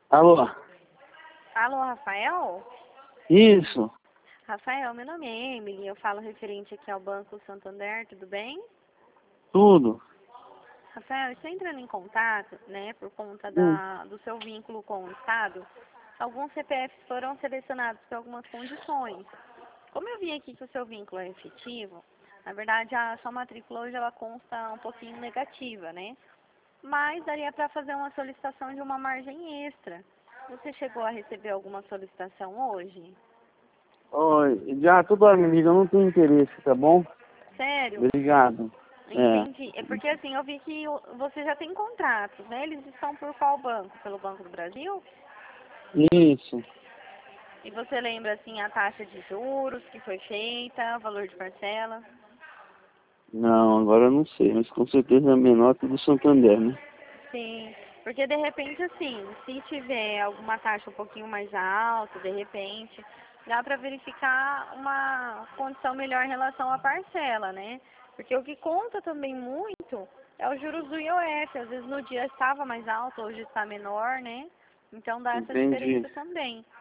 Alô? Alô, Rafael? Isso, Rafael, meu nome é Emily, eu falo referente aqui ao Banco Santander, tudo bem? tudo. Rafael, estou entrando em contato, né, por conta Hum, do seu vínculo com o Estado. Alguns CPFs foram selecionados por algumas condições. Como eu vi aqui que o seu vínculo é efetivo, na verdade a sua matrícula hoje ela consta um pouquinho negativa, né? Mas daria para fazer uma solicitação de uma margem extra. Você chegou a receber alguma solicitação hoje? oi, já, tudo bem, me liga, eu não tenho interesse, tá bom? Sério? Obrigado. É, Entendi. É porque assim, eu vi que você já tem contratos, né? Eles estão por qual banco? Pelo Banco do Brasil? isso. E você lembra assim a taxa de juros que foi feita, o valor de parcela? Não, agora eu não sei, mas com certeza é menor que o do Santander, né? Sim, porque de repente assim, se tiver alguma taxa um pouquinho mais alta, de repente, dá para verificar uma condição melhor em relação à parcela, né? Porque o que conta também muito é os juros do IOF. Às vezes no dia estava mais alto, hoje está menor, né? Então dá essa Entendi. diferença também.